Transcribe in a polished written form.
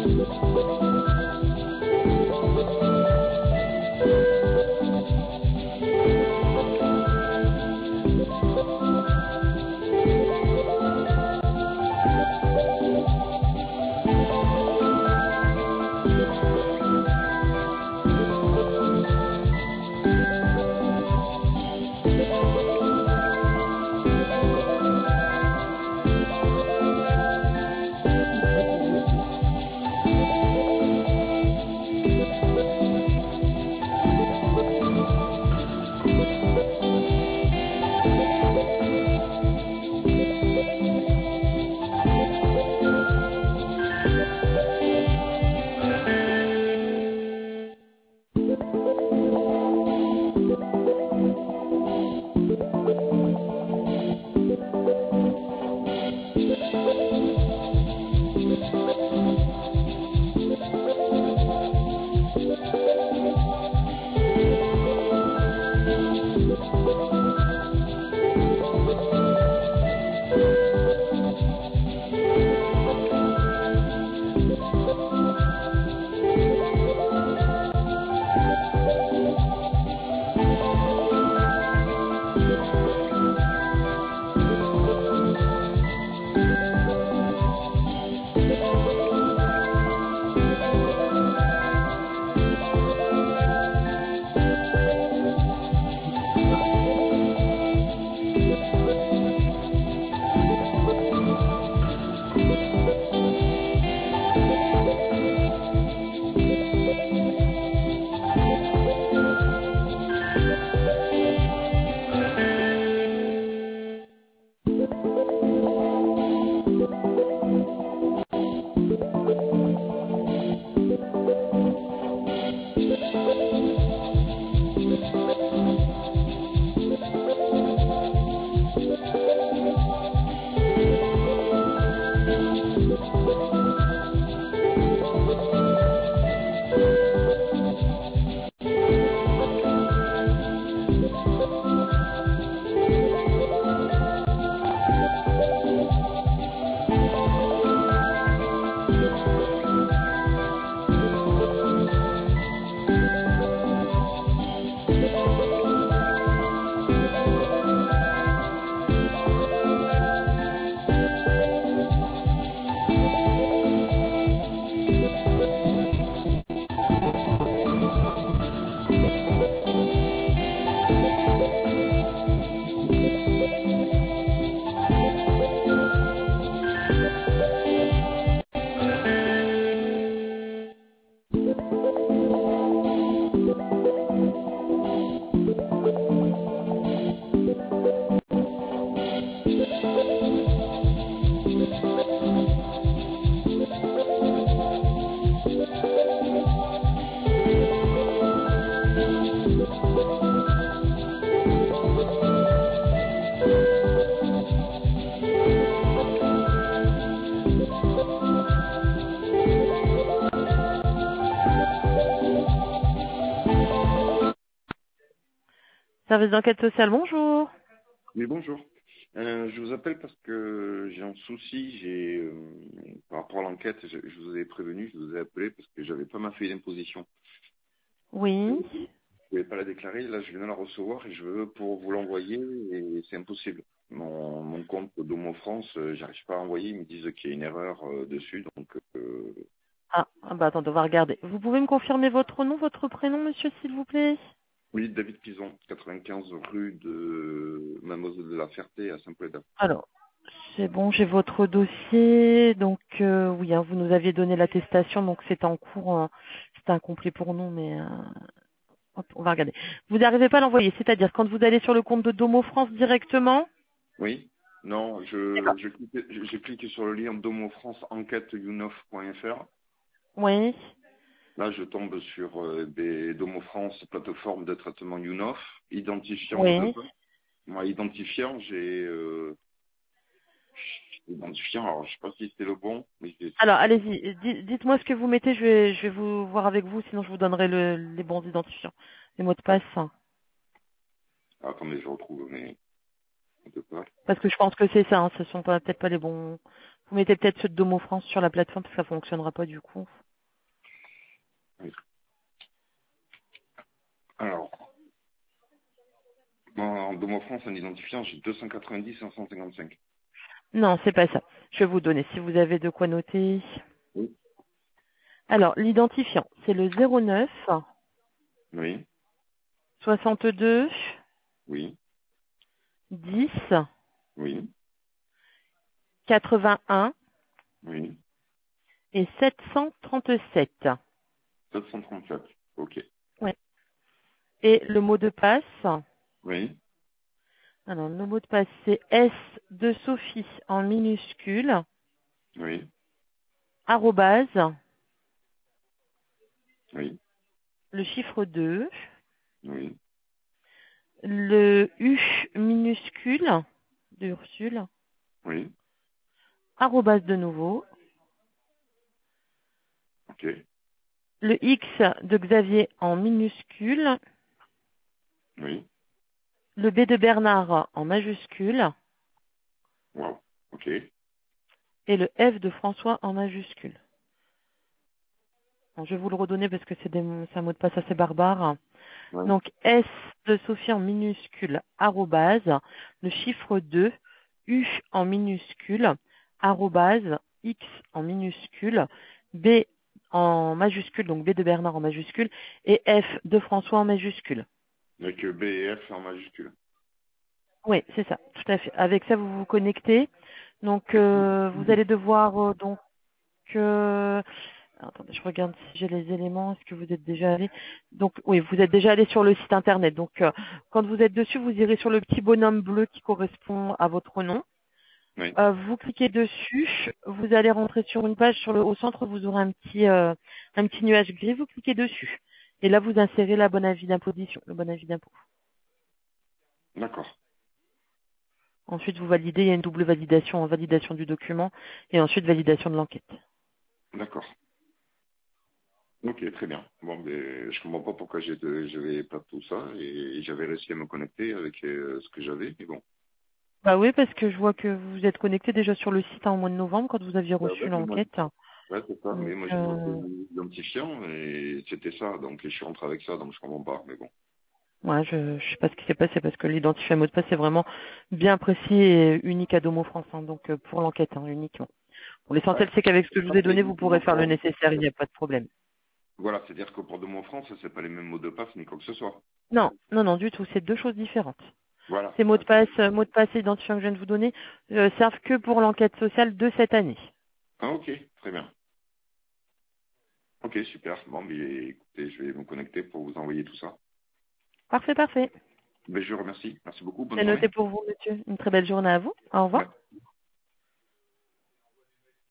Service d'enquête sociale, bonjour. Oui, bonjour. Je vous appelle parce que j'ai un souci. Par rapport à l'enquête, je vous ai prévenu, je vous ai appelé parce que j'avais pas ma feuille d'imposition. Oui. Je ne pouvais pas la déclarer. Là, je viens de la recevoir et je veux pour vous l'envoyer et c'est impossible. Mon compte Domo France, j'arrive pas à envoyer. Ils me disent qu'il y a une erreur dessus. Donc, Attendez, on va regarder. Vous pouvez me confirmer votre nom, votre prénom, monsieur, s'il vous plaît? oui, David Pison, 95 rue de Mademoiselle de la Ferté à Saint-Paul. Alors, c'est bon, j'ai votre dossier. Donc, oui, vous nous aviez donné l'attestation, donc c'est en cours. C'est incomplet pour nous, mais hop, on va regarder. Vous n'arrivez pas à l'envoyer, c'est-à-dire quand vous allez sur le compte de Domo France directement? Oui. Non, D'accord. j'ai cliqué sur le lien Domo France enquête.unof.fr. Oui. Là, je tombe sur Domo France, plateforme de traitement UNOF, identifiant de Oui. besoin. Moi, identifiant, identifiant, alors je sais pas si c'est le bon, mais Alors, allez-y, dites-moi ce que vous mettez, je vais vous voir avec vous, sinon je vous donnerai les bons identifiants. Les mots de passe. attendez, je retrouve mes mots de passe. Parce que je pense que c'est ça, ce sont peut-être pas les bons. Vous mettez peut-être ceux de Domo France sur la plateforme parce que ça fonctionnera pas du coup. Oui. Alors, en Domo France, en identifiant, j'ai 290 555. Non, c'est pas ça. Je vais vous donner si vous avez de quoi noter. Oui. Alors, l'identifiant, c'est le 09 Oui. 62 Oui. 10 Oui. 81 Oui. et 737. 737. Ok. Ouais. Et le mot de passe, Oui. alors le mot de passe c'est S de Sophie en minuscule, Oui. arrobase, Oui. le chiffre 2, Oui. le U minuscule de Ursule, Oui. arrobase de nouveau, Ok. le X de Xavier en minuscule, Oui. le B de Bernard en majuscule Wow. Ok. et le F de François en majuscule. Bon, je vais vous le redonner parce que c'est un mot de passe assez barbare. Oui. Donc S de Sophie en minuscule, arrobase, le chiffre 2, U en minuscule, arrobase, X en minuscule, B en majuscule, donc B de Bernard en majuscule, et F de François en majuscule. Avec B et F en majuscule. Oui, c'est ça, tout à fait. Avec ça, vous vous connectez. Donc, vous allez devoir euh, attendez, je regarde si j'ai les éléments. Est-ce que vous êtes déjà allé? Donc, oui, vous êtes déjà allé sur le site internet. Donc, quand vous êtes dessus, vous irez sur le petit bonhomme bleu qui correspond à votre nom. Oui. Vous cliquez dessus. Vous allez rentrer sur une page. Au centre, vous aurez un petit nuage gris. Vous cliquez dessus. Et là, vous insérez la bonne avis d'imposition, le bon avis d'impôt. D'accord. Ensuite, vous validez. Il y a une double validation, validation du document et ensuite validation de l'enquête. D'accord. Ok, très bien. Bon, ben, je comprends pas pourquoi j'avais pas tout ça et j'avais réussi à me connecter avec ce que j'avais, mais bon. Bah oui, parce que je vois que vous êtes connecté déjà sur le site en mois de novembre quand vous aviez Bah reçu ouais, mais moi, l'enquête. ouais, c'est ça. Donc, Mais moi, j'ai noté l'identifiant et c'était ça. Donc, je suis rentré avec ça, donc je comprends pas, mais bon. ouais, je sais pas ce qui s'est passé parce que l'identifiant mot de passe est vraiment bien précis et unique à Domo France. Hein, donc pour l'enquête, hein, uniquement. Pour Ouais. l'essentiel, c'est qu'avec ce que je vous Ça, ai c'est donné, vous pourrez uniquement faire le pour... nécessaire, il n'y a pas de problème. Voilà, c'est-à-dire que pour de mon France, c'est pas les mêmes mots de passe ni quoi que ce soit. Non, non, non, du tout. C'est deux choses différentes. Voilà. Ces Ok. mots de passe et identifiant que je viens de vous donner servent que pour l'enquête sociale de cette année. Ah, ok, très bien. Ok, super. Bon, mais écoutez, je vais me connecter pour vous envoyer tout ça. Parfait, parfait. Ben, je vous remercie. Merci beaucoup. Bonne C'est journée. noté pour vous, monsieur. Une très belle journée à vous. Au revoir. Merci.